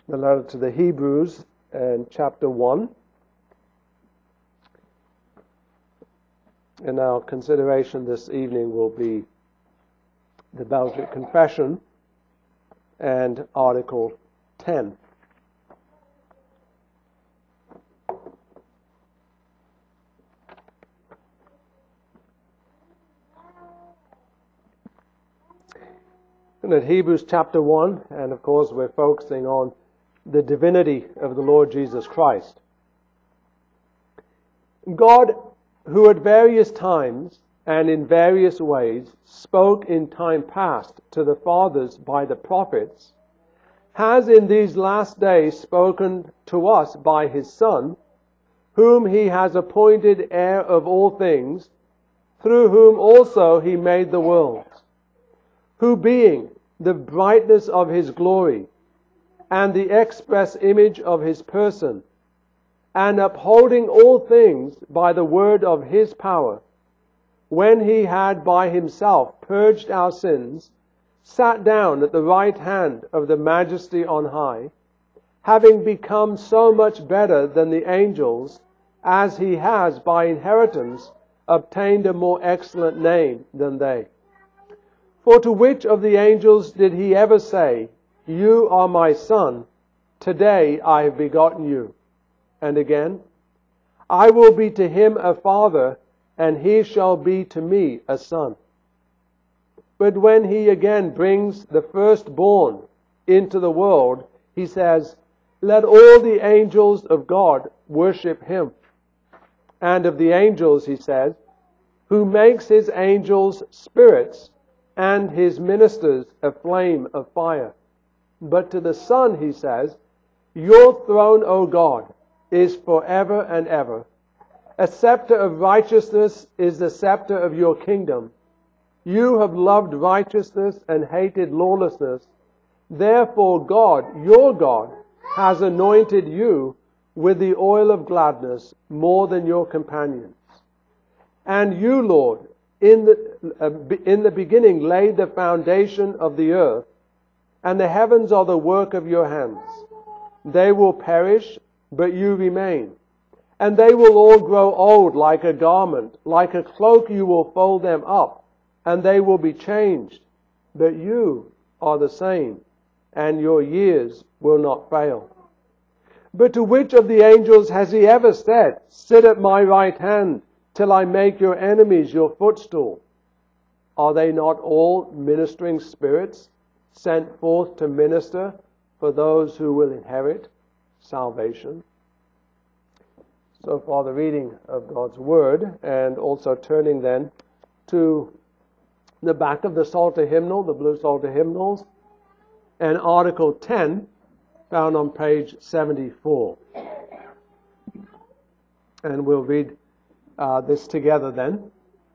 the letter to the Hebrews and chapter 1. And our consideration this evening will be the Belgic Confession and Article 10. And at Hebrews chapter 1, and of course we're focusing on the divinity of the Lord Jesus Christ. God, who at various times and in various ways spoke in time past to the fathers by the prophets, has in these last days spoken to us by His Son, whom He has appointed heir of all things, through whom also He made the worlds, who being the brightness of His glory, and the express image of His person, and upholding all things by the word of His power, when He had by Himself purged our sins, sat down at the right hand of the Majesty on high, having become so much better than the angels, as He has by inheritance obtained a more excellent name than they. For to which of the angels did He ever say, "You are my Son, today I have begotten you"? And again, "I will be to him a father, and he shall be to me a son"? But when He again brings the firstborn into the world, He says, "Let all the angels of God worship Him." And of the angels, He says, "Who makes His angels spirits, and His ministers a flame of fire." But to the Son He says, "Your throne, O God, is forever and ever. A scepter of righteousness is the scepter of your kingdom. You have loved righteousness and hated lawlessness. Therefore God, your God, has anointed you with the oil of gladness more than your companions. And you, Lord, in the beginning laid the foundation of the earth, and the heavens are the work of your hands. They will perish, but you remain. And they will all grow old like a garment. Like a cloak you will fold them up, and they will be changed. But you are the same, and your years will not fail. But to which of the angels has He ever said, "Sit at my right hand, till I make your enemies your footstool"? Are they not all ministering spirits, sent forth to minister for those who will inherit salvation? So far the reading of God's Word, and also turning then to the back of the Psalter hymnal, the blue Psalter hymnals, and Article 10, found on page 74. And we'll read this together then.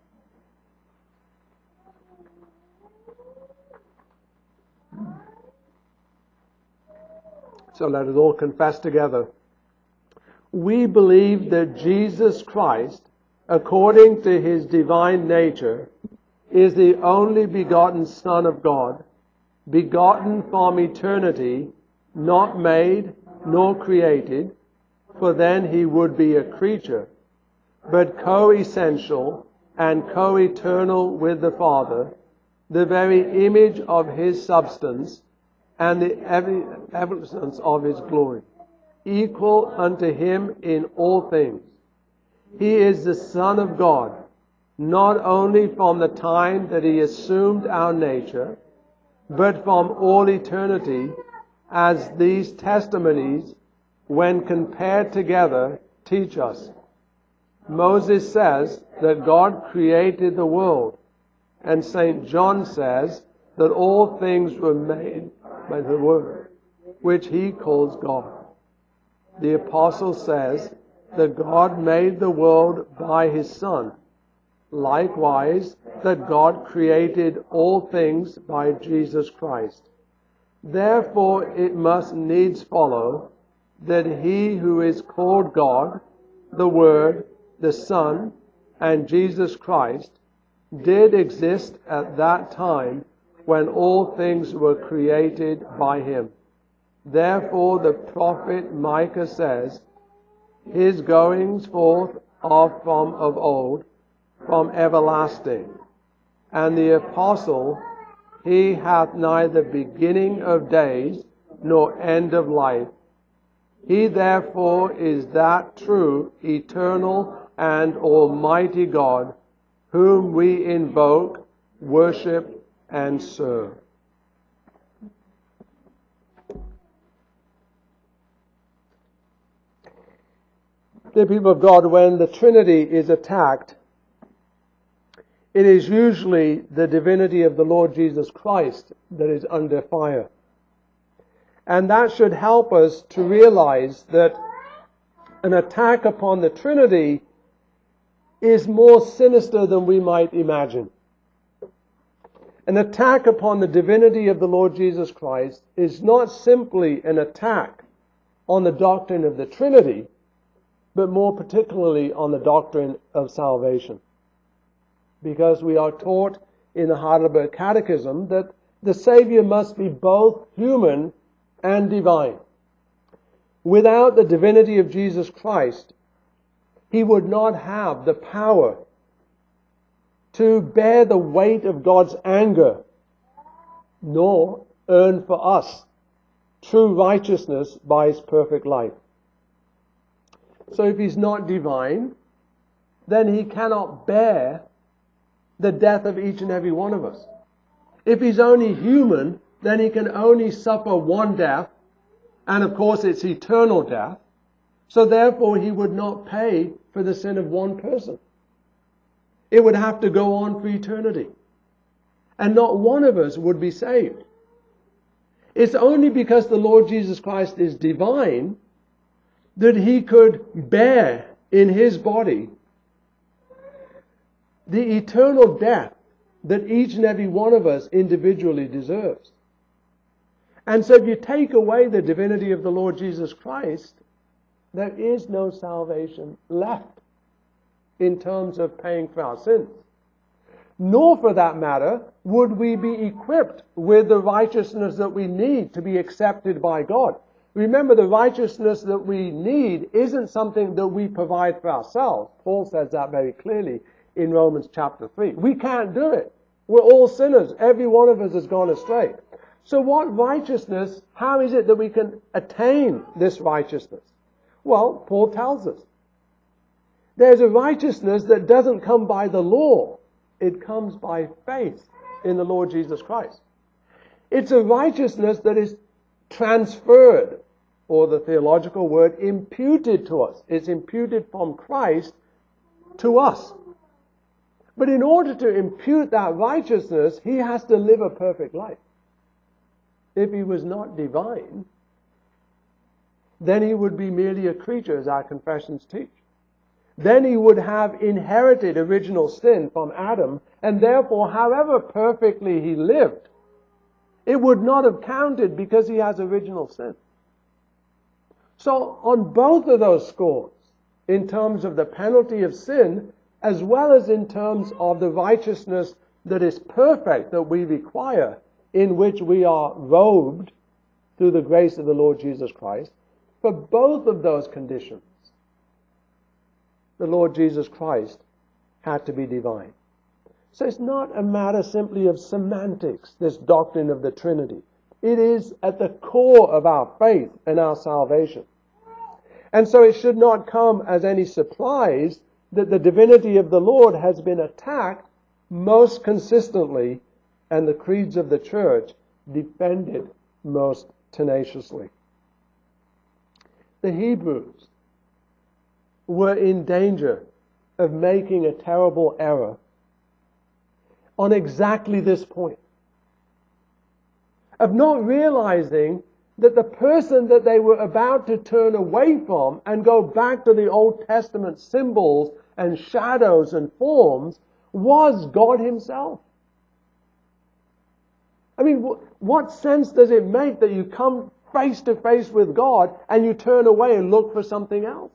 So let us all confess together. We believe that Jesus Christ, according to His divine nature, is the only begotten Son of God, begotten from eternity, not made nor created, for then He would be a creature, but co-essential and co-eternal with the Father, the very image of His substance and the evidence of His glory, equal unto Him in all things. He is the Son of God, not only from the time that He assumed our nature, but from all eternity, as these testimonies, when compared together, teach us. Moses says that God created the world, and St. John says that all things were made by the Word, which he calls God. The Apostle says that God made the world by His Son. Likewise, that God created all things by Jesus Christ. Therefore it must needs follow that He who is called God, the Word, the Son, and Jesus Christ, did exist at that time when all things were created by Him. Therefore the prophet Micah says, his goings forth are from of old, from everlasting. And the apostle, he hath neither beginning of days nor end of life. He therefore is that true, eternal, and almighty God, whom we invoke, worship, and serve. Dear people of God, when the Trinity is attacked, it is usually the divinity of the Lord Jesus Christ that is under fire. And that should help us to realize that an attack upon the Trinity is more sinister than we might imagine. An attack upon the divinity of the Lord Jesus Christ is not simply an attack on the doctrine of the Trinity, but more particularly on the doctrine of salvation. Because we are taught in the Heidelberg Catechism that the Savior must be both human and divine. Without the divinity of Jesus Christ, he would not have the power to bear the weight of God's anger, nor earn for us true righteousness by his perfect life. So if he's not divine, then he cannot bear the death of each and every one of us. If he's only human, then he can only suffer one death, and of course it's eternal death. So therefore he would not pay for the sin of one person. It would have to go on for eternity. And not one of us would be saved. It's only because the Lord Jesus Christ is divine that he could bear in his body the eternal death that each and every one of us individually deserves. And so if you take away the divinity of the Lord Jesus Christ, there is no salvation left in terms of paying for our sins. Nor, for that matter, would we be equipped with the righteousness that we need to be accepted by God. Remember, the righteousness that we need isn't something that we provide for ourselves. Paul says that very clearly in Romans chapter 3. We can't do it. We're all sinners. Every one of us has gone astray. So what righteousness, how is it that we can attain this righteousness? Well, Paul tells us. There's a righteousness that doesn't come by the law. It comes by faith in the Lord Jesus Christ. It's a righteousness that is transferred, or the theological word, imputed to us. It's imputed from Christ to us. But in order to impute that righteousness, he has to live a perfect life. If he was not divine, then he would be merely a creature, as our confessions teach. Then he would have inherited original sin from Adam, and therefore, however perfectly he lived, it would not have counted because he has original sin. So on both of those scores, in terms of the penalty of sin, as well as in terms of the righteousness that is perfect that we require, in which we are robed through the grace of the Lord Jesus Christ, for both of those conditions, the Lord Jesus Christ had to be divine. So it's not a matter simply of semantics, this doctrine of the Trinity. It is at the core of our faith and our salvation. And so it should not come as any surprise that the divinity of the Lord has been attacked most consistently, and the creeds of the church defended most tenaciously. The Hebrews were in danger of making a terrible error on exactly this point, of not realizing that the person that they were about to turn away from and go back to the Old Testament symbols and shadows and forms was God himself. I mean, what sense does it make that you come face to face with God and you turn away and look for something else?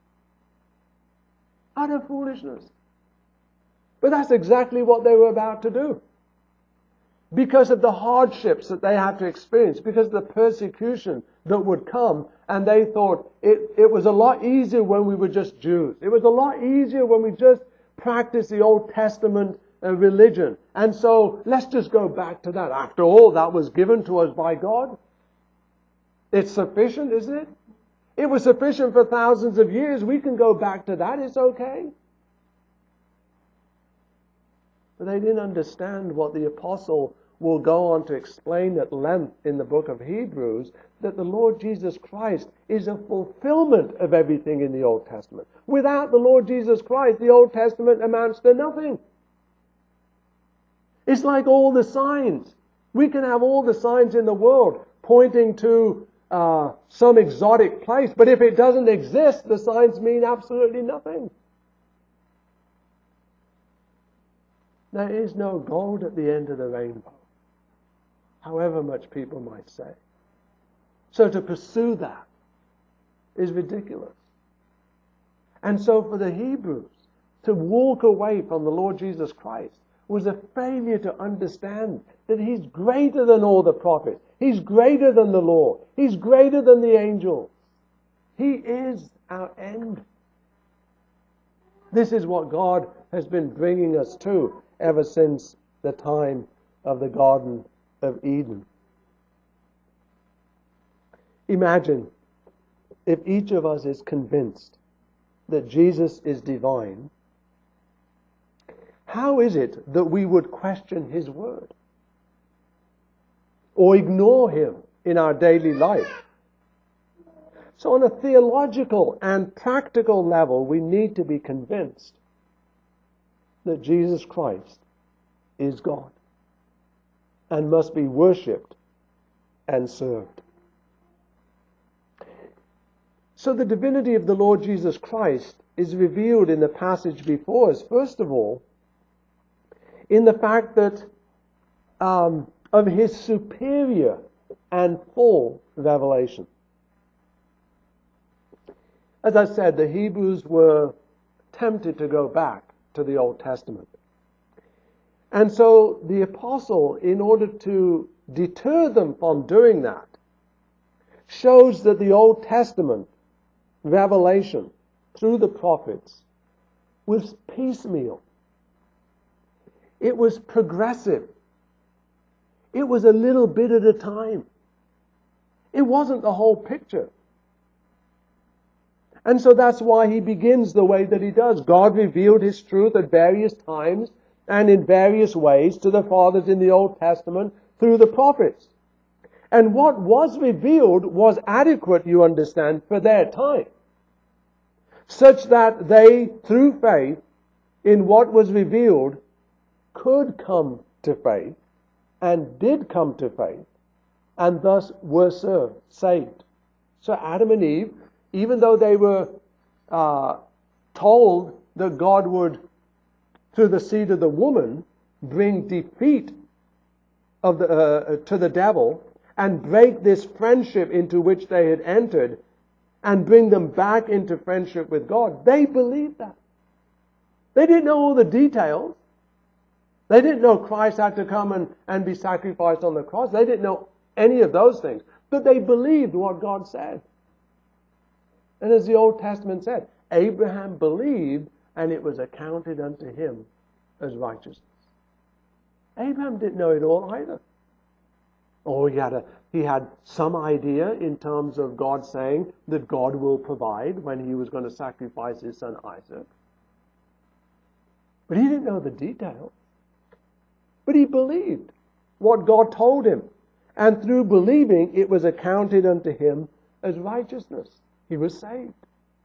Utter foolishness. But that's exactly what they were about to do. because of the hardships that they had to experience, because of the persecution that would come, and they thought it was a lot easier when we were just Jews. It was a lot easier when we just practiced the Old Testament religion. And so let's just go back to that. After all, that was given to us by God. It's sufficient, isn't it? It was sufficient for thousands of years. We can go back to that. It's okay. But they didn't understand what the apostle will go on to explain at length in the book of Hebrews, that the Lord Jesus Christ is a fulfillment of everything in the Old Testament. Without the Lord Jesus Christ, the Old Testament amounts to nothing. It's like all the signs. We can have all the signs in the world pointing to some exotic place, but if it doesn't exist, the signs mean absolutely nothing. There is no gold at the end of the rainbow, however much people might say. So to pursue that is ridiculous. And so for the Hebrews to walk away from the Lord Jesus Christ was a failure to understand that He's greater than all the prophets. He's greater than the law. He's greater than the angels. He is our end. This is what God has been bringing us to ever since the time of the Garden of Eden. Imagine if each of us is convinced that Jesus is divine, how is it that we would question His word or ignore Him in our daily life? So on a theological and practical level, we need to be convinced that Jesus Christ is God and must be worshipped and served. So the divinity of the Lord Jesus Christ is revealed in the passage before us, first of all, in the fact that of His superior and full revelation. As I said, the Hebrews were tempted to go back to the Old Testament. And so the apostle, in order to deter them from doing that, shows that the Old Testament revelation through the prophets was piecemeal. It was progressive. It was a little bit at a time. It wasn't the whole picture. And so that's why he begins the way that he does. God revealed His truth at various times and in various ways to the fathers in the Old Testament through the prophets. And what was revealed was adequate, you understand, for their time, such that they, through faith in what was revealed, could come to faith and did come to faith and thus were saved. So Adam and Eve, even though they were told that God would, through the seed of the woman, bring defeat to the devil and break this friendship into which they had entered and bring them back into friendship with God, they believed that. They didn't know all the details. They didn't know Christ had to come and be sacrificed on the cross. They didn't know any of those things. But they believed what God said. And as the Old Testament said, Abraham believed and it was accounted unto him as righteousness. Abraham didn't know it all either. Oh, he had some idea in terms of God saying that God will provide when he was going to sacrifice his son Isaac. But he didn't know the details. But he believed what God told him. And through believing, it was accounted unto him as righteousness. He was saved.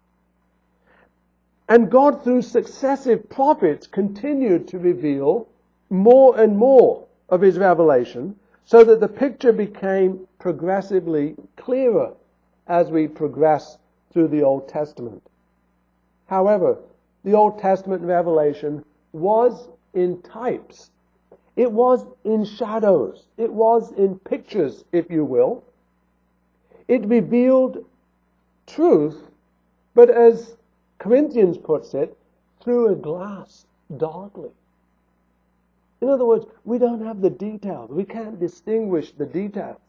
And God, through successive prophets, continued to reveal more and more of His revelation, so that the picture became progressively clearer as we progress through the Old Testament. However, the Old Testament revelation was in types. It was in shadows. It was in pictures, if you will. It revealed truth, but as Corinthians puts it, through a glass, darkly. In other words, we don't have the details. We can't distinguish the details.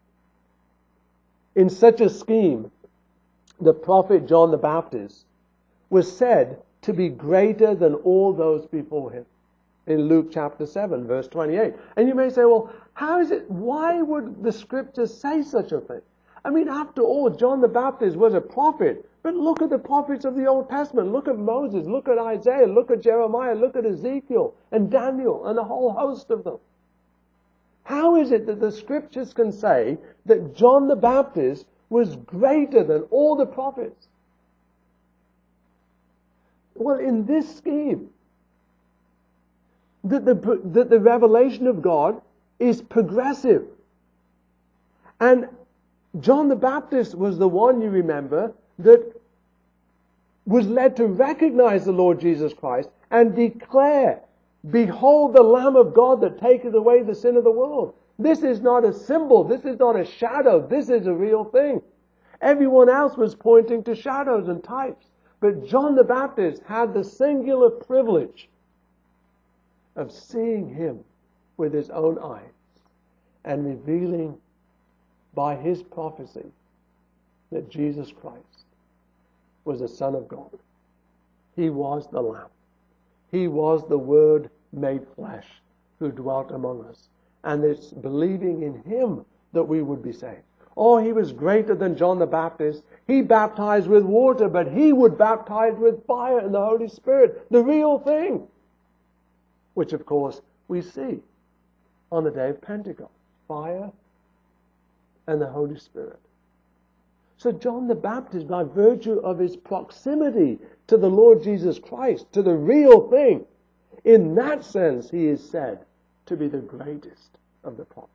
In such a scheme, the prophet John the Baptist was said to be greater than all those before him. In Luke chapter 7, verse 28. And you may say, well, how is it? Why would the scriptures say such a thing? I mean, after all, John the Baptist was a prophet. But look at the prophets of the Old Testament. Look at Moses. Look at Isaiah. Look at Jeremiah. Look at Ezekiel and Daniel and a whole host of them. How is it that the scriptures can say that John the Baptist was greater than all the prophets? Well, in this scheme, that the revelation of God is progressive. And John the Baptist was the one, you remember, that was led to recognize the Lord Jesus Christ and declare, "Behold the Lamb of God that taketh away the sin of the world." This is not a symbol. This is not a shadow. This is a real thing. Everyone else was pointing to shadows and types. But John the Baptist had the singular privilege of seeing him with his own eyes and revealing by his prophecy that Jesus Christ was the Son of God. He was the Lamb. He was the Word made flesh who dwelt among us. And it's believing in him that we would be saved. Oh, he was greater than John the Baptist. He baptized with water, but he would baptize with fire and the Holy Spirit. The real thing. Which, of course, we see on the day of Pentecost. Fire and the Holy Spirit. So John the Baptist, by virtue of his proximity to the Lord Jesus Christ, to the real thing, in that sense he is said to be the greatest of the prophets.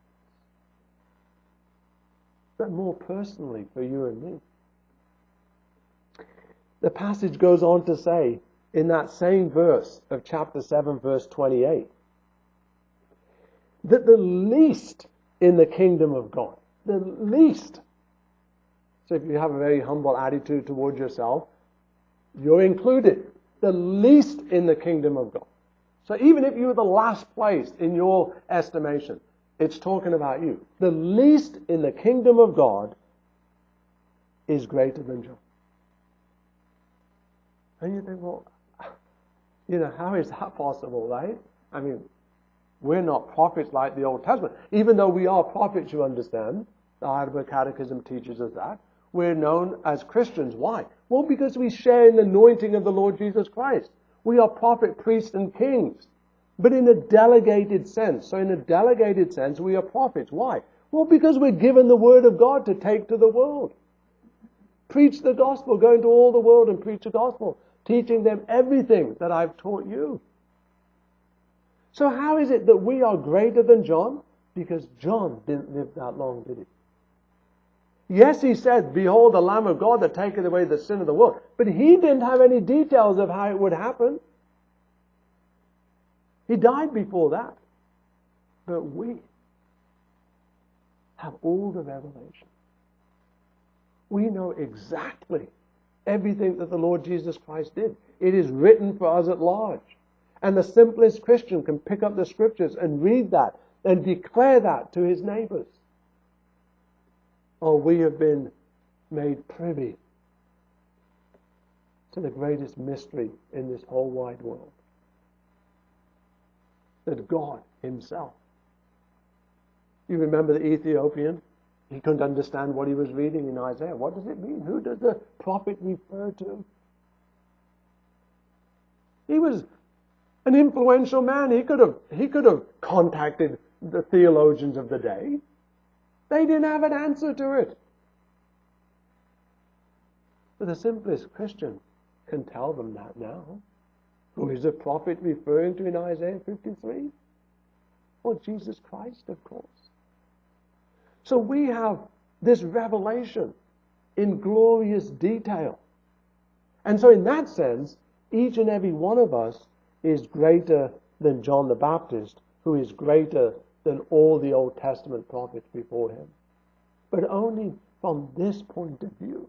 But more personally for you and me, the passage goes on to say, in that same verse of chapter 7, verse 28, that the least in the kingdom of God, the least. So if you have a very humble attitude towards yourself, you're included. The least in the kingdom of God. So even if you're the last place in your estimation, it's talking about you. The least in the kingdom of God is greater than John. And you think, well, how is that possible, right? I mean, we're not prophets like the Old Testament. Even though we are prophets, you understand. The Heidelberg Catechism teaches us that. We're known as Christians. Why? Well, because we share in the anointing of the Lord Jesus Christ. We are prophet, priests, and kings. But in a delegated sense. So in a delegated sense, we are prophets. Why? Well, because we're given the word of God to take to the world. Preach the gospel. Go into all the world and preach the gospel. Teaching them everything that I've taught you. So how is it that we are greater than John? Because John didn't live that long, did he? Yes, he said, "Behold the Lamb of God that taketh away the sin of the world." But he didn't have any details of how it would happen. He died before that. But we have all the revelation. We know exactly everything that the Lord Jesus Christ did. It is written for us at large. And the simplest Christian can pick up the scriptures and read that and declare that to his neighbors. Oh, we have been made privy to the greatest mystery in this whole wide world. That God himself. You remember the Ethiopian? He couldn't understand what he was reading in Isaiah. What does it mean? Who does the prophet refer to? He was an influential man. He could have contacted the theologians of the day. They didn't have an answer to it. But the simplest Christian can tell them that now. Who is the prophet referring to in Isaiah 53? Well, Jesus Christ, of course. So we have this revelation in glorious detail. And so in that sense, each and every one of us is greater than John the Baptist, who is greater than all the Old Testament prophets before him. But only from this point of view.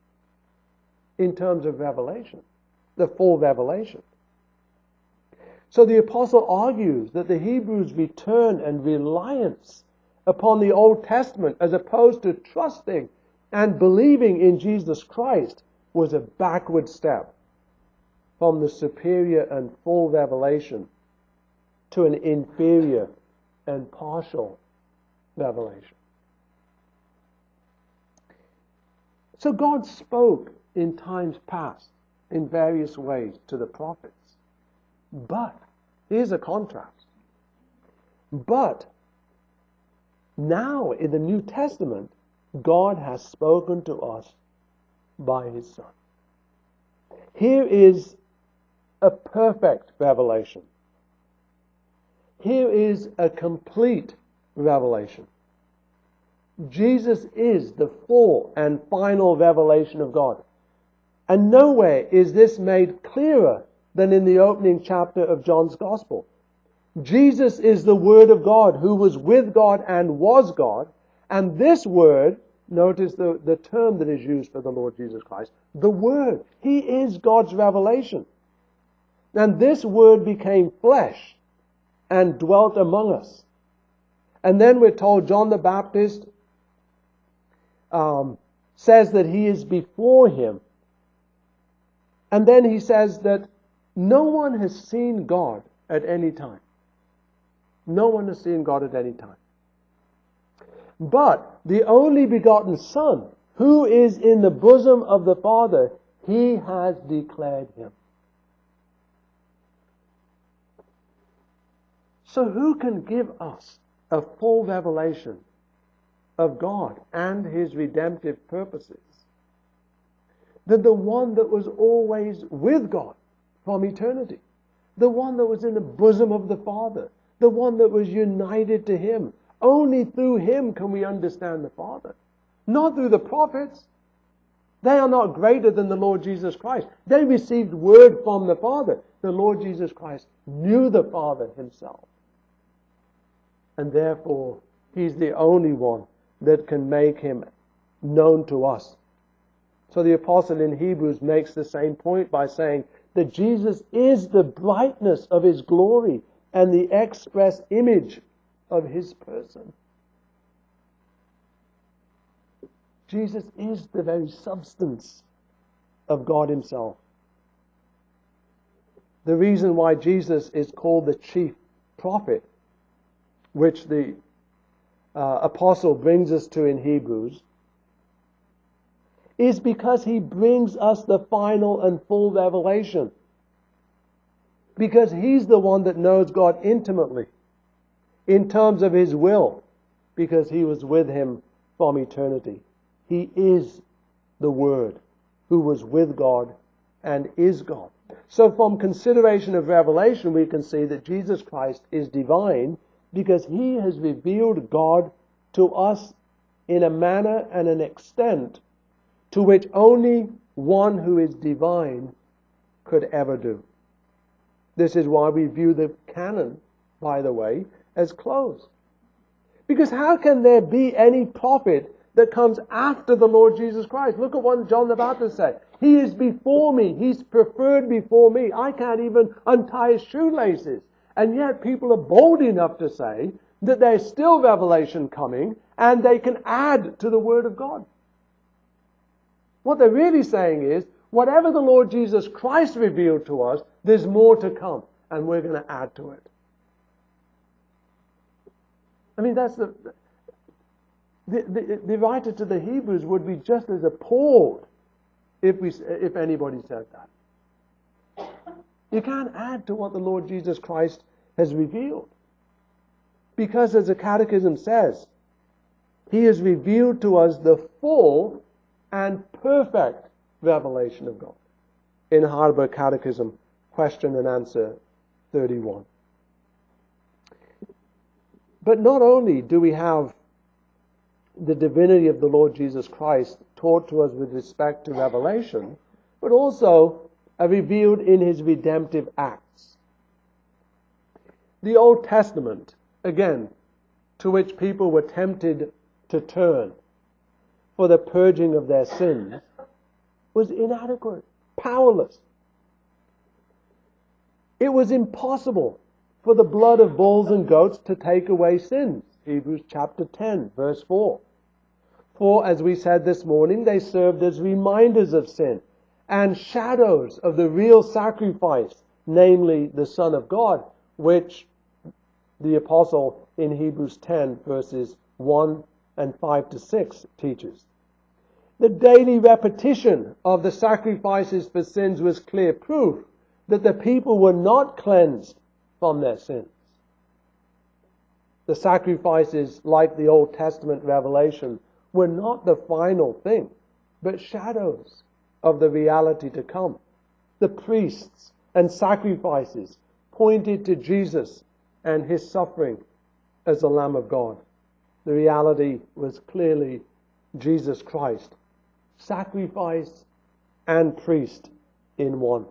In terms of revelation. The full revelation. So the apostle argues that the Hebrews' return and reliance upon the Old Testament, as opposed to trusting and believing in Jesus Christ, was a backward step from the superior and full revelation to an inferior and partial revelation. So God spoke in times past in various ways to the prophets. But, here's a contrast. But, now in the New Testament, God has spoken to us by His Son. Here is a perfect revelation. Here is a complete revelation. Jesus is the full and final revelation of God. And nowhere is this made clearer than in the opening chapter of John's Gospel. Jesus is the Word of God, who was with God and was God. And this Word, notice the term that is used for the Lord Jesus Christ, the Word. He is God's revelation. And this Word became flesh and dwelt among us. And then we're told John the Baptist says that he is before Him. And then he says that no one has seen God at any time. No one has seen God at any time. But the only begotten Son, who is in the bosom of the Father, He has declared Him. So who can give us a full revelation of God and His redemptive purposes than the one that was always with God from eternity? The one that was in the bosom of the Father. The one that was united to Him. Only through Him can we understand the Father. Not through the prophets. They are not greater than the Lord Jesus Christ. They received word from the Father. The Lord Jesus Christ knew the Father Himself. And therefore, He's the only one that can make Him known to us. So the apostle in Hebrews makes the same point by saying that Jesus is the brightness of His glory and the express image of His person. Jesus is the very substance of God Himself. The reason why Jesus is called the chief prophet, which the apostle brings us to in Hebrews, is because he brings us the final and full revelation. Because he's the one that knows God intimately in terms of His will, because He was with Him from eternity. He is the Word who was with God and is God. So from consideration of revelation, we can see that Jesus Christ is divine because He has revealed God to us in a manner and an extent to which only one who is divine could ever do. This is why we view the canon, by the way, as closed. Because how can there be any prophet that comes after the Lord Jesus Christ? Look at what John the Baptist said. He is before me. He's preferred before me. I can't even untie His shoelaces. And yet people are bold enough to say that there's still revelation coming and they can add to the Word of God. What they're really saying is, whatever the Lord Jesus Christ revealed to us, there's more to come and we're going to add to it. I mean, that's the writer to the Hebrews would be just as appalled if anybody said that. You can't add to what the Lord Jesus Christ has revealed. Because as the Catechism says, He has revealed to us the full and perfect revelation of God. In Heidelberg Catechism, question and answer 31. But not only do we have the divinity of the Lord Jesus Christ taught to us with respect to revelation, but also revealed in His redemptive acts. The Old Testament, again, to which people were tempted to turn for the purging of their sins, was inadequate, powerless. It was impossible for the blood of bulls and goats to take away sins. Hebrews chapter 10, verse 4. For, as we said this morning, they served as reminders of sin and shadows of the real sacrifice, namely the Son of God, which the apostle in Hebrews 10, verses 1 and 5 to 6 teaches. The daily repetition of the sacrifices for sins was clear proof that the people were not cleansed from their sins. The sacrifices, like the Old Testament revelation, were not the final thing, but shadows of the reality to come. The priests and sacrifices pointed to Jesus and his suffering as the Lamb of God. The reality was clearly Jesus Christ, sacrifice and priest in one.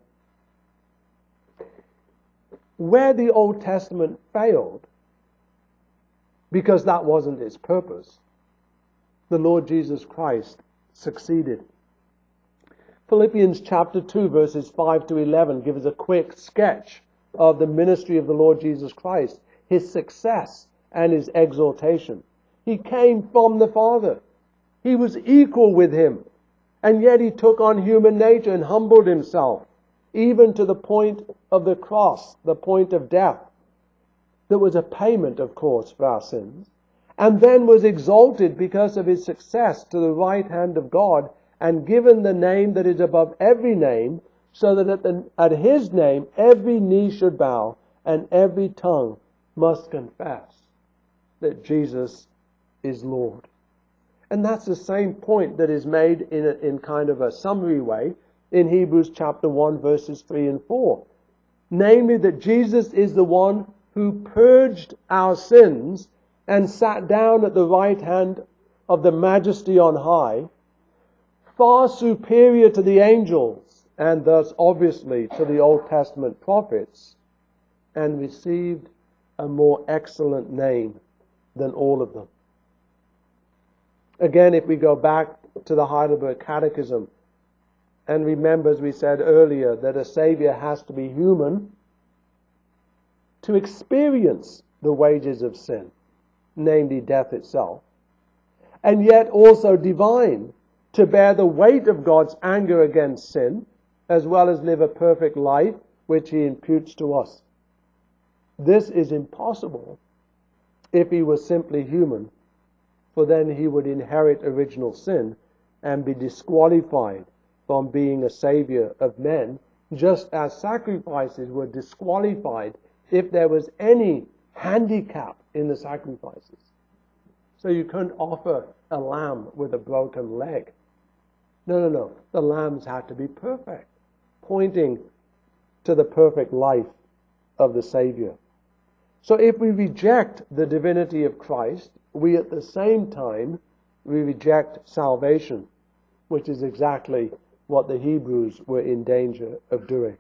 Where the Old Testament failed, because that wasn't its purpose, the Lord Jesus Christ succeeded. Philippians chapter 2 verses 5 to 11 gives a quick sketch of the ministry of the Lord Jesus Christ, his success and his exaltation. He came from the Father. He was equal with him, and yet he took on human nature and humbled himself, even to the point of the cross, the point of death. That was a payment, of course, for our sins, and then was exalted because of his success to the right hand of God and given the name that is above every name, so that at his name every knee should bow and every tongue must confess that Jesus is Lord. And that's the same point that is made in kind of a summary way in Hebrews chapter 1 verses 3 and 4. Namely that Jesus is the one who purged our sins and sat down at the right hand of the Majesty on high, far superior to the angels and thus obviously to the Old Testament prophets, and received a more excellent name than all of them. Again, if we go back to the Heidelberg Catechism and remember, as we said earlier, that a Savior has to be human to experience the wages of sin, namely death itself, and yet also divine to bear the weight of God's anger against sin, as well as live a perfect life which he imputes to us. This is impossible if he was simply human, for then he would inherit original sin and be disqualified from being a savior of men, just as sacrifices were disqualified if there was any handicap in the sacrifices. So you couldn't offer a lamb with a broken leg. No. The lambs had to be perfect, pointing to the perfect life of the Savior. So if we reject the divinity of Christ, we at the same time, we reject salvation, which is exactly what the Hebrews were in danger of doing.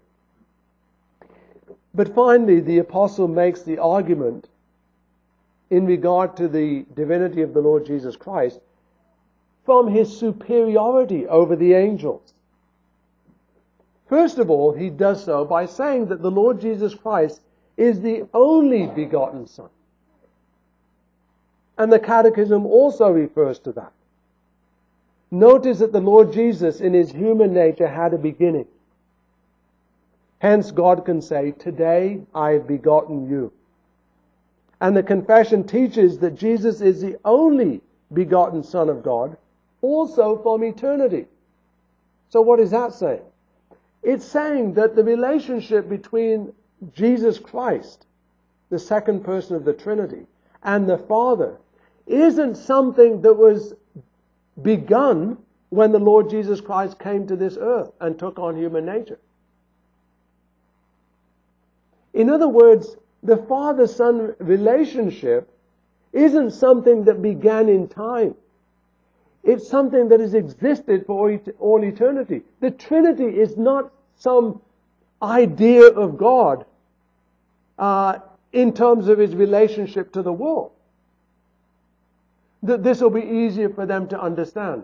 But finally, the apostle makes the argument in regard to the divinity of the Lord Jesus Christ from his superiority over the angels. First of all, he does so by saying that the Lord Jesus Christ is the only begotten Son. And the Catechism also refers to that. Notice that the Lord Jesus in his human nature had a beginning. Hence God can say, "Today I have begotten you." And the confession teaches that Jesus is the only begotten Son of God, also from eternity. So what is that saying? It's saying that the relationship between Jesus Christ, the second person of the Trinity, and the Father isn't something that was begun when the Lord Jesus Christ came to this earth and took on human nature. In other words, the Father-Son relationship isn't something that began in time. It's something that has existed for all eternity. The Trinity is not some idea of God in terms of his relationship to the world. That this will be easier for them to understand.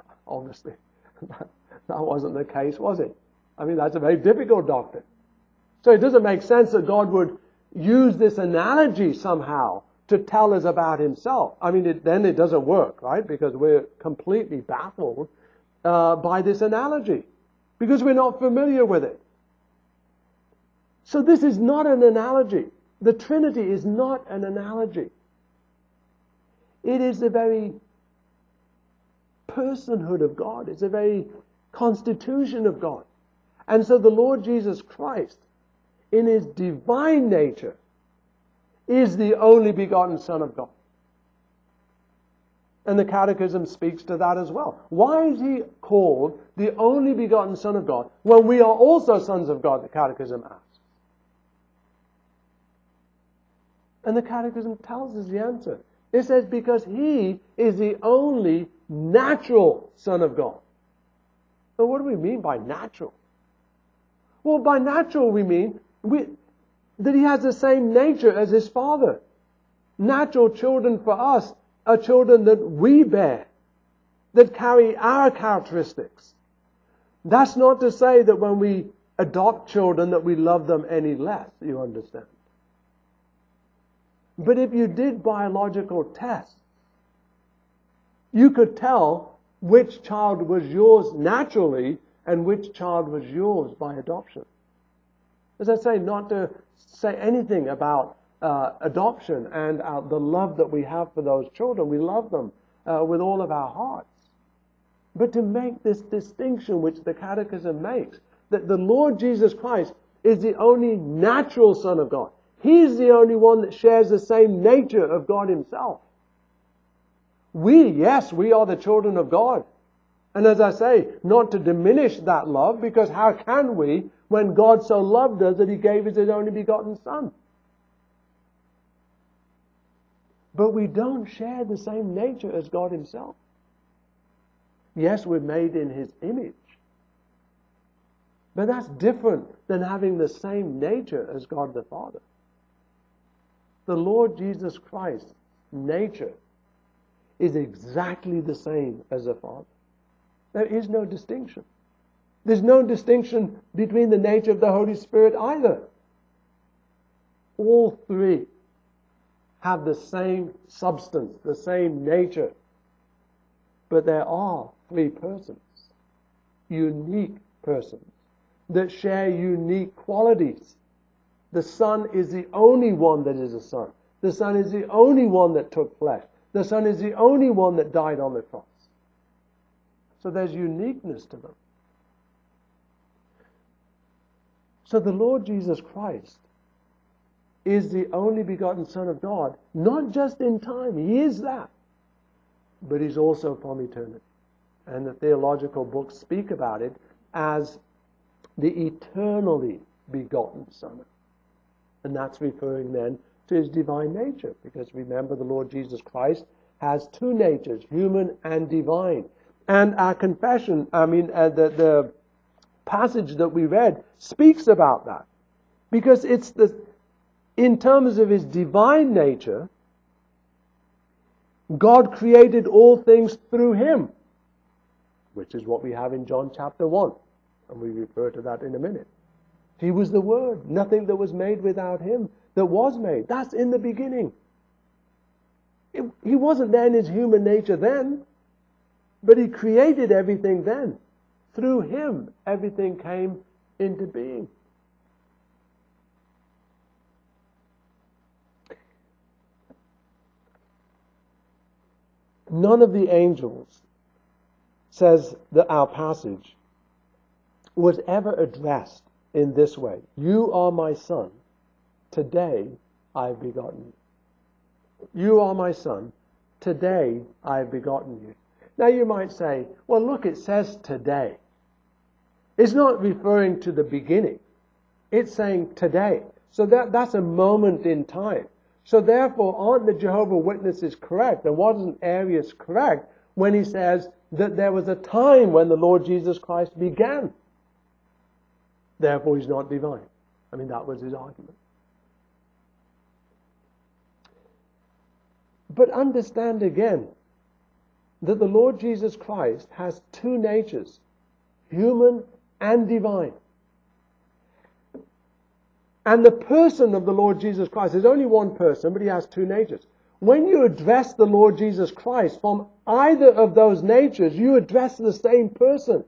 Obviously, that wasn't the case, was it? I mean, that's a very difficult doctrine. So it doesn't make sense that God would use this analogy somehow to tell us about himself. I mean, then it doesn't work, right? Because we're completely baffled by this analogy, because we're not familiar with it. So this is not an analogy. The Trinity is not an analogy. It is the very personhood of God. It's the very constitution of God. And so the Lord Jesus Christ, in his divine nature, is the only begotten Son of God. And the Catechism speaks to that as well. Why is he called the only begotten Son of God when we are also sons of God, the Catechism asks? And the Catechism tells us the answer. It says because he is the only natural Son of God. So what do we mean by natural? Well, by natural we mean that he has the same nature as his Father. Natural children for us are children that we bear, that carry our characteristics. That's not to say that when we adopt children that we love them any less, you understand. But if you did biological tests, you could tell which child was yours naturally and which child was yours by adoption. As I say, not to say anything about adoption and the love that we have for those children. We love them with all of our hearts. But to make this distinction which the Catechism makes, that the Lord Jesus Christ is the only natural Son of God. He's the only one that shares the same nature of God himself. We are the children of God. And as I say, not to diminish that love, because how can we when God so loved us that he gave us his only begotten Son? But we don't share the same nature as God himself. Yes, we're made in his image. But that's different than having the same nature as God the Father. The Lord Jesus Christ's nature is exactly the same as the Father. There is no distinction. There's no distinction between the nature of the Holy Spirit either. All three have the same substance, the same nature. But there are three persons, unique persons, that share unique qualities. The Son is the only one that is a Son. The Son is the only one that took flesh. The Son is the only one that died on the cross. So there's uniqueness to them. So the Lord Jesus Christ is the only begotten Son of God, not just in time. He is that. But he's also from eternity. And the theological books speak about it as the eternally begotten Son. And that's referring then to his divine nature. Because remember, the Lord Jesus Christ has two natures, human and divine. And our confession, the passage that we read speaks about that. Because it's in terms of his divine nature, God created all things through him, which is what we have in John chapter 1. And we refer to that in a minute. He was the Word. Nothing that was made without him that was made. That's in the beginning. He wasn't there in his human nature then, but he created everything then. Through him, everything came into being. None of the angels, says our passage, was ever addressed in this way. You are my Son. Today I have begotten you. You are my Son. Today I have begotten you. Now you might say, well look, it says today. It's not referring to the beginning. It's saying today. So that's a moment in time. So therefore, aren't the Jehovah's Witnesses correct? And wasn't Arius correct when he says that there was a time when the Lord Jesus Christ began? Therefore, he's not divine. I mean, that was his argument. But understand again that the Lord Jesus Christ has two natures, human and divine. And the person of the Lord Jesus Christ, there's only one person, but he has two natures. When you address the Lord Jesus Christ from either of those natures, you address the same person.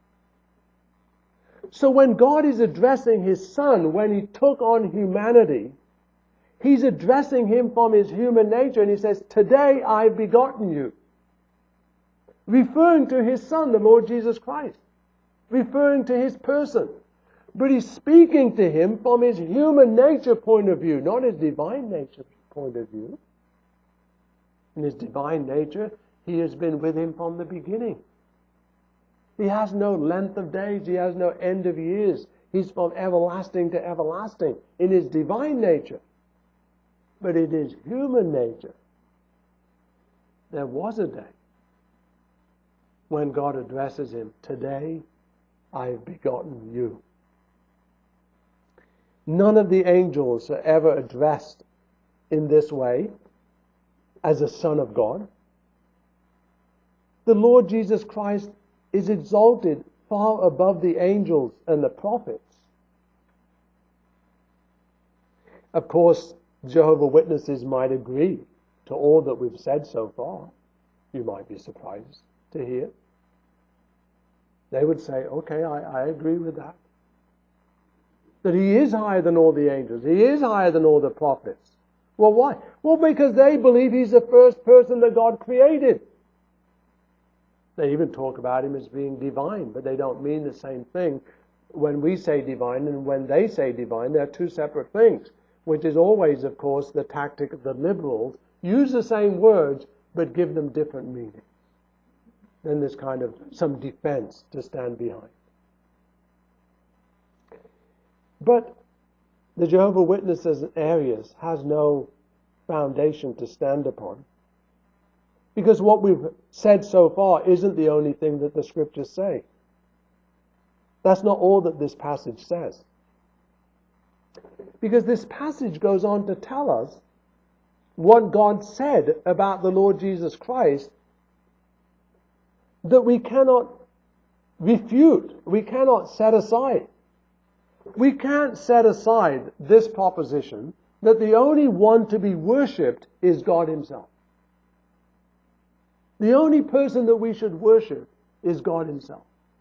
So when God is addressing his Son, when he took on humanity, he's addressing him from his human nature, and he says, "Today I've begotten you." Referring to his Son, the Lord Jesus Christ. Referring to his person. But he's speaking to him from his human nature point of view, not his divine nature point of view. In his divine nature, he has been with him from the beginning. He has no length of days. He has no end of years. He's from everlasting to everlasting in his divine nature. But in his human nature, there was a day when God addresses him, "Today I have begotten you." None of the angels are ever addressed in this way as a son of God. The Lord Jesus Christ is exalted far above the angels and the prophets. Of course, Jehovah's Witnesses might agree to all that we've said so far. You might be surprised to hear. They would say, "Okay, I agree with that. That he is higher than all the angels. He is higher than all the prophets." Well, why? Well, because they believe he's the first person that God created. They even talk about him as being divine, but they don't mean the same thing when we say divine and when they say divine. They're two separate things, which is always, of course, the tactic of the liberals. Use the same words, but give them different meanings. Then there's kind of some defense to stand behind. But the Jehovah's Witnesses and Arius has no foundation to stand upon. Because what we've said so far isn't the only thing that the Scriptures say. That's not all that this passage says. Because this passage goes on to tell us what God said about the Lord Jesus Christ that we cannot refute, we cannot set aside. We can't set aside this proposition that the only one to be worshipped is God himself. The only person that we should worship is God himself.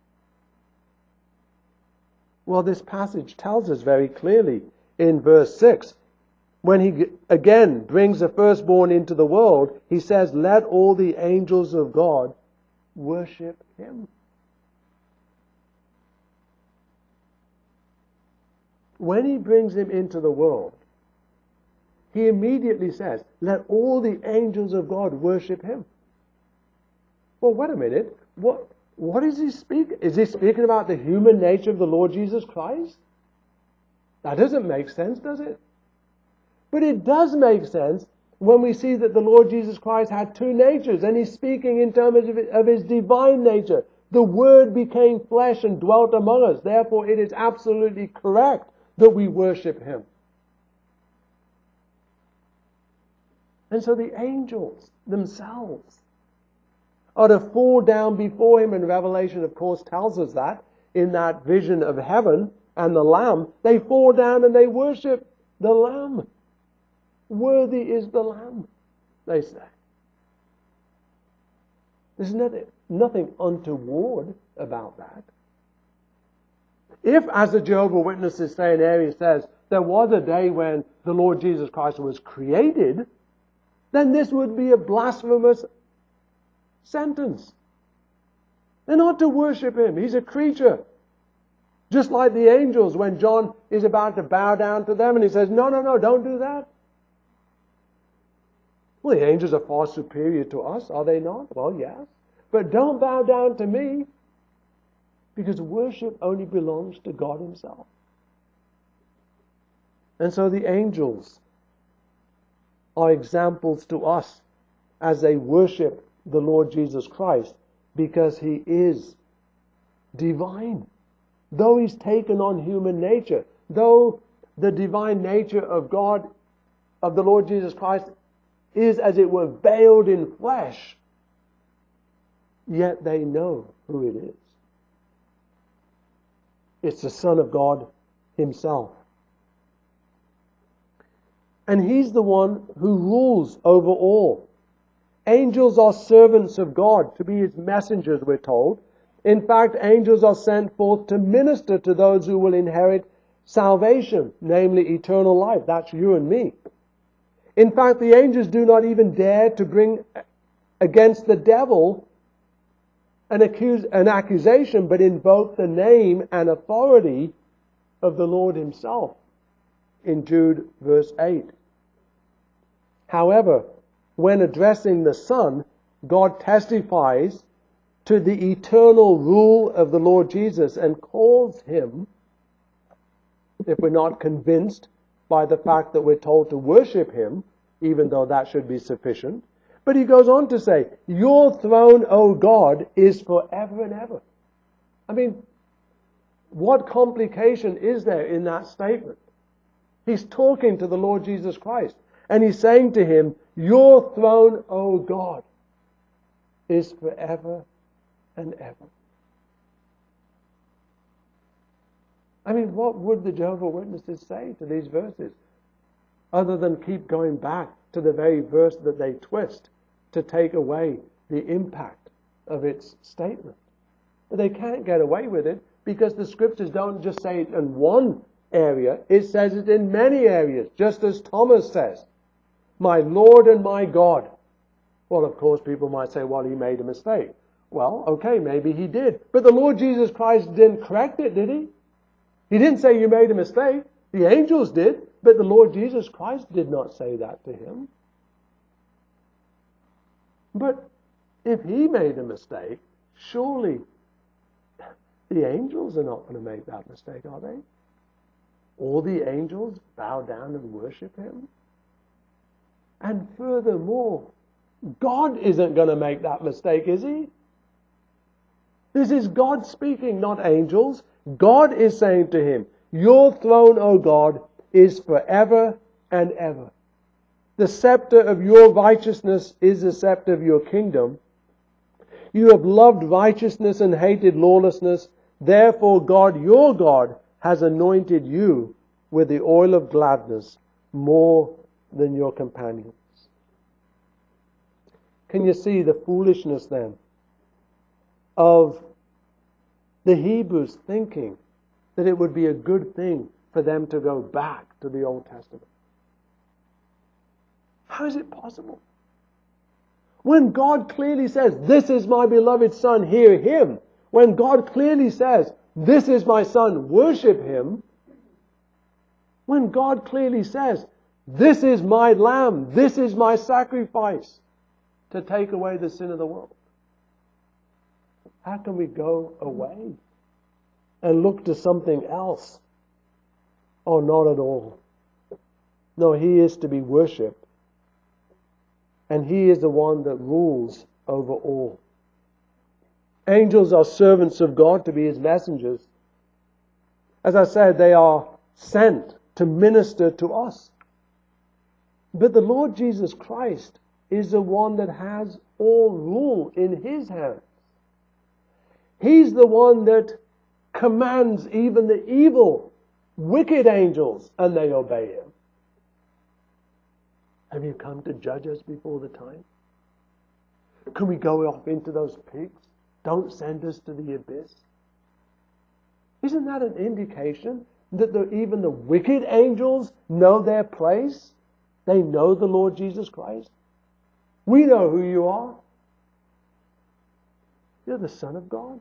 Well, this passage tells us very clearly in verse 6, when he again brings the firstborn into the world, he says, "Let all the angels of God worship him." When he brings him into the world, he immediately says, "Let all the angels of God worship him." Well, wait a minute. What is he speaking? Is he speaking about the human nature of the Lord Jesus Christ? That doesn't make sense, does it? But it does make sense when we see that the Lord Jesus Christ had two natures, and he's speaking in terms of his divine nature. The Word became flesh and dwelt among us. Therefore, it is absolutely correct that we worship him. And so the angels themselves are to fall down before him, and Revelation, of course, tells us that in that vision of heaven and the Lamb. They fall down and they worship the Lamb. Worthy is the Lamb, they say. There's nothing untoward about that. If, as the Jehovah's Witnesses say in Arius says, there was a day when the Lord Jesus Christ was created, then this would be a blasphemous sentence. They're not to worship him. He's a creature. Just like the angels, when John is about to bow down to them and he says, no, don't do that. Well, the angels are far superior to us, are they not? Well, yes. But don't bow down to me, because worship only belongs to God himself. And so the angels are examples to us as they worship the Lord Jesus Christ, because he is divine. Though he's taken on human nature, though the divine nature of God, of the Lord Jesus Christ, is, as it were, veiled in flesh, yet they know who it is. It's the Son of God himself. And He's the one who rules over all. Angels are servants of God, to be His messengers, we're told. In fact, angels are sent forth to minister to those who will inherit salvation, namely eternal life. That's you and me. In fact, the angels do not even dare to bring against the devil an accusation, but invoke the name and authority of the Lord Himself in Jude verse 8. However, when addressing the Son, God testifies to the eternal rule of the Lord Jesus and calls Him, if we're not convinced by the fact that we're told to worship Him, even though that should be sufficient. But He goes on to say, your throne, O God, is forever and ever. I mean, what complication is there in that statement? He's talking to the Lord Jesus Christ. And He's saying to Him, your throne, O God, is forever and ever. I mean, what would the Jehovah's Witnesses say to these verses? Other than keep going back to the very verse that they twist to take away the impact of its statement. But they can't get away with it because the Scriptures don't just say it in one area, it says it in many areas, just as Thomas says, my Lord and my God. Well, of course, people might say, well, He made a mistake. Well, okay, maybe He did. But the Lord Jesus Christ didn't correct it, did He? He didn't say you made a mistake. The angels did, but the Lord Jesus Christ did not say that to Him. But if He made a mistake, surely the angels are not going to make that mistake, are they? All the angels bow down and worship Him. And furthermore, God isn't going to make that mistake, is He? This is God speaking, not angels. God is saying to Him, your throne, O God, is forever and ever. The scepter of your righteousness is the scepter of your kingdom. You have loved righteousness and hated lawlessness. Therefore God, your God, has anointed you with the oil of gladness more than your companions. Can you see the foolishness then of the Hebrews thinking that it would be a good thing for them to go back to the Old Testament? How is it possible? When God clearly says, this is my beloved Son, hear Him. When God clearly says, this is my Son, worship Him. When God clearly says, this is my Lamb, this is my sacrifice to take away the sin of the world. How can we go away and look to something else? Oh, not at all. No, He is to be worshipped. And He is the one that rules over all. Angels are servants of God to be His messengers. As I said, they are sent to minister to us. But the Lord Jesus Christ is the one that has all rule in His hands. He's the one that commands even the evil, wicked angels, and they obey Him. Have you come to judge us before the time? Can we go off into those pigs? Don't send us to the abyss. Isn't that an indication that even the wicked angels know their place? They know the Lord Jesus Christ. We know who you are. You're the Son of God.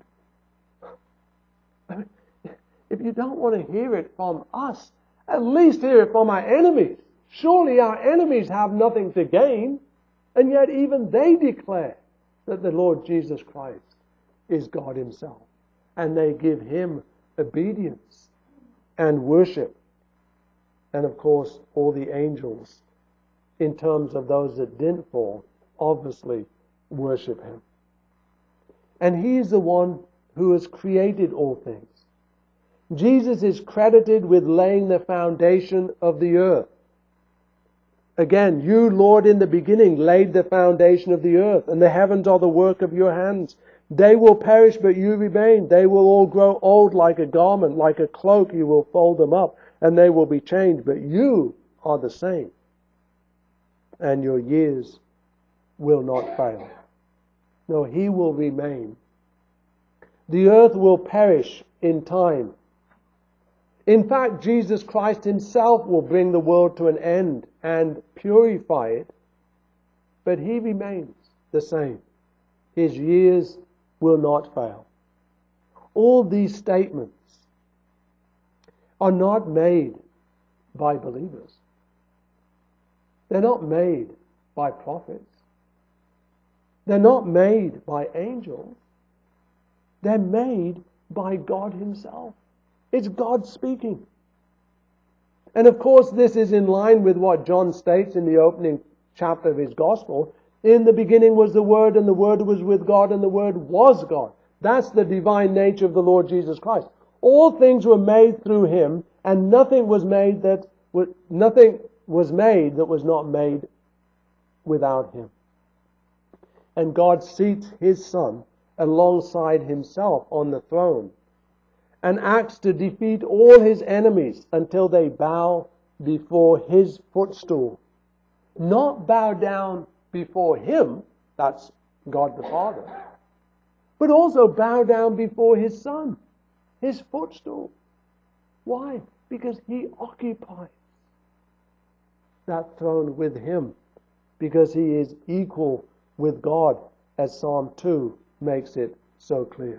I mean, if you don't want to hear it from us, at least hear it from our enemies. Surely our enemies have nothing to gain, and yet even they declare that the Lord Jesus Christ is God Himself. And they give Him obedience and worship. And of course, all the angels, in terms of those that didn't fall, obviously worship Him. And He is the one who has created all things. Jesus is credited with laying the foundation of the earth. Again, you, Lord, in the beginning laid the foundation of the earth, and the heavens are the work of your hands. They will perish, but you remain. They will all grow old like a garment, like a cloak. You will fold them up, and they will be changed. But you are the same, and your years will not fail. No, he will remain. The earth will perish in time. In fact, Jesus Christ himself will bring the world to an end and purify it, but he remains the same. His years will not fail. All these statements are not made by believers. They're not made by prophets. They're not made by angels. They're made by God himself. It's God speaking. And of course, this is in line with what John states in the opening chapter of his gospel. In the beginning was the Word, and the Word was with God, and the Word was God. That's the divine nature of the Lord Jesus Christ. All things were made through him, and nothing was made that was not made without him. And God seats his Son alongside himself on the throne, and acts to defeat all his enemies until they bow before his footstool. Not bow down before him, that's God the Father, but also bow down before his Son, his footstool. Why? Because he occupies that throne with him, because he is equal with God, as Psalm 2 makes it so clear.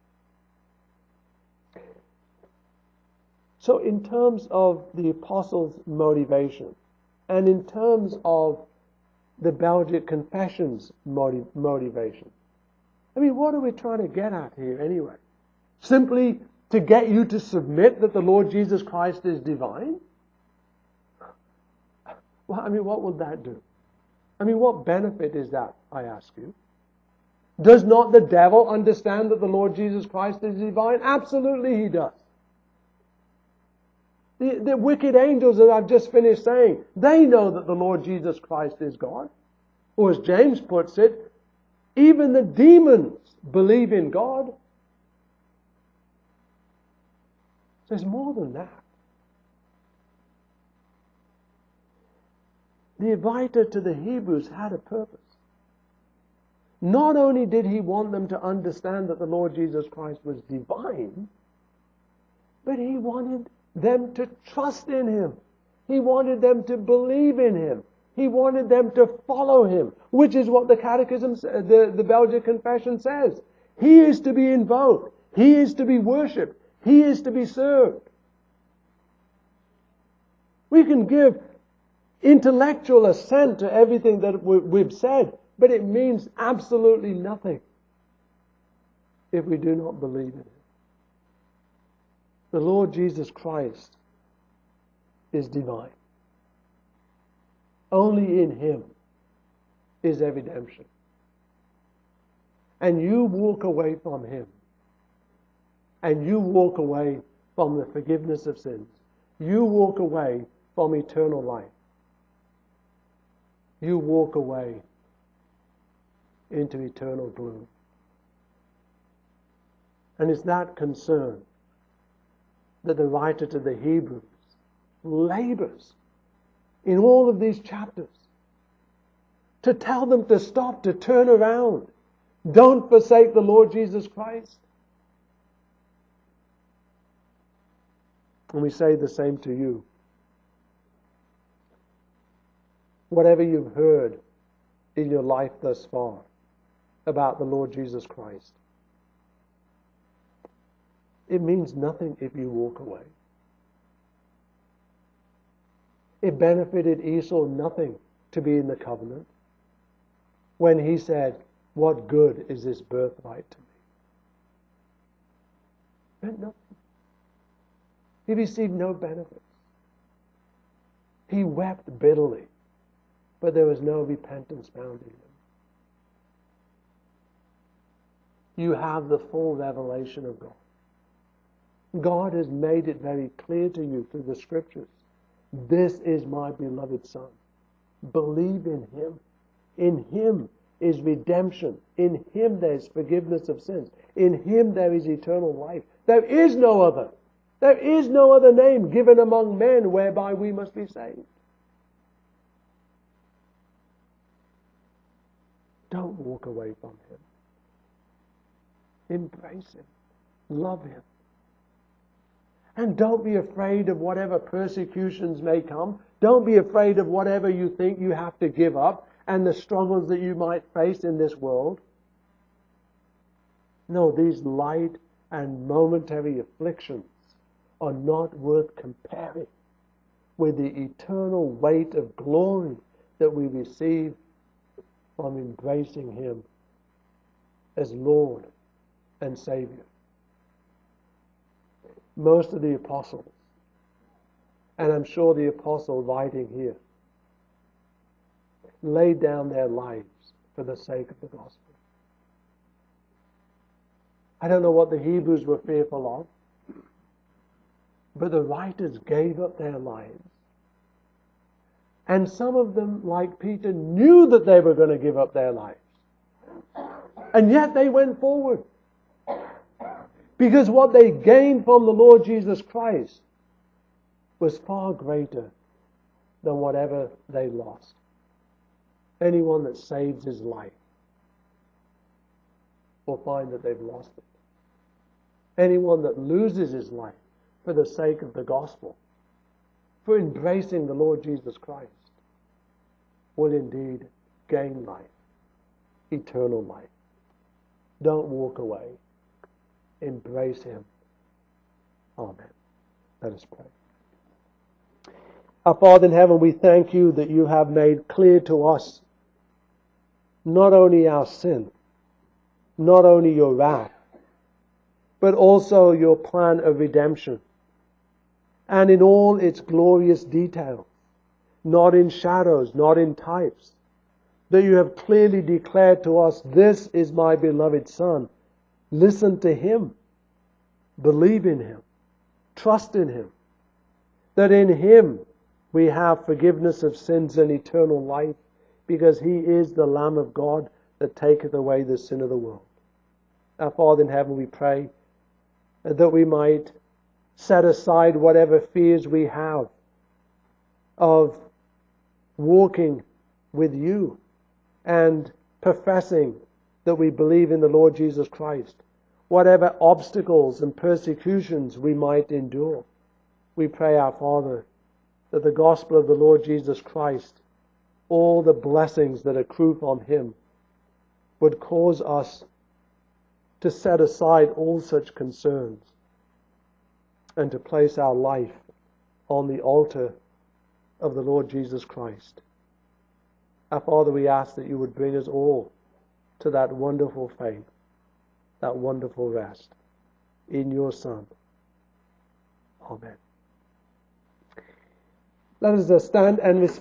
So in terms of the apostles' motivation, and in terms of the Belgic Confession's motivation, I mean, what are we trying to get at here anyway? Simply to get you to submit that the Lord Jesus Christ is divine? Well, I mean, what would that do? I mean, what benefit is that, I ask you? Does not the devil understand that the Lord Jesus Christ is divine? Absolutely he does. The wicked angels that I've just finished saying, they know that the Lord Jesus Christ is God. Or as James puts it, even the demons believe in God. There's more than that. The writer to the Hebrews had a purpose. Not only did he want them to understand that the Lord Jesus Christ was divine, but he wanted them to trust in him. He wanted them to believe in him. He wanted them to follow him, which is what the Catechism, the Belgic Confession says. He is to be invoked. He is to be worshipped. He is to be served. We can give intellectual assent to everything that we've said, but it means absolutely nothing if we do not believe in it. The Lord Jesus Christ is divine. Only in him is there redemption. And you walk away from him, and you walk away from the forgiveness of sins. You walk away from eternal life. You walk away into eternal gloom. And it's that concern that the writer to the Hebrews labors in all of these chapters to tell them to stop, to turn around. Don't forsake the Lord Jesus Christ. And we say the same to you. Whatever you've heard in your life thus far about the Lord Jesus Christ, it means nothing if you walk away. It benefited Esau nothing to be in the covenant when he said, "What good is this birthright to me?" It meant nothing. He received no benefits. He wept bitterly, but there was no repentance found in him. You have the full revelation of God. God has made it very clear to you through the Scriptures. This is my beloved Son. Believe in him. In him is redemption. In him there is forgiveness of sins. In him there is eternal life. There is no other. There is no other name given among men whereby we must be saved. Don't walk away from Him. Embrace Him. Love Him. And don't be afraid of whatever persecutions may come. Don't be afraid of whatever you think you have to give up and the struggles that you might face in this world. No, these light and momentary afflictions are not worth comparing with the eternal weight of glory that we receive from embracing Him as Lord and Savior. Most of the apostles, and I'm sure the apostle writing here, laid down their lives for the sake of the gospel. I don't know what the Hebrews were fearful of, but the writers gave up their lives. And some of them, like Peter, knew that they were going to give up their lives. And yet they went forward. Because what they gained from the Lord Jesus Christ was far greater than whatever they lost. Anyone that saves his life will find that they've lost it. Anyone that loses his life for the sake of the gospel, for embracing the Lord Jesus Christ, will indeed gain life, eternal life. Don't walk away. Embrace Him. Amen. Let us pray. Our Father in heaven, we thank You that You have made clear to us not only our sin, not only Your wrath, but also Your plan of redemption, and in all its glorious detail, not in shadows, not in types, that You have clearly declared to us, this is my beloved Son. Listen to Him. Believe in Him. Trust in Him. That in Him we have forgiveness of sins and eternal life, because He is the Lamb of God that taketh away the sin of the world. Our Father in heaven, we pray that we might set aside whatever fears we have of walking with You and professing that we believe in the Lord Jesus Christ. Whatever obstacles and persecutions we might endure, we pray, our Father, that the gospel of the Lord Jesus Christ, all the blessings that accrue from Him, would cause us to set aside all such concerns and to place our life on the altar of the Lord Jesus Christ. Our Father, we ask that You would bring us all to that wonderful faith, that wonderful rest in Your Son. Amen. Let us stand and respond.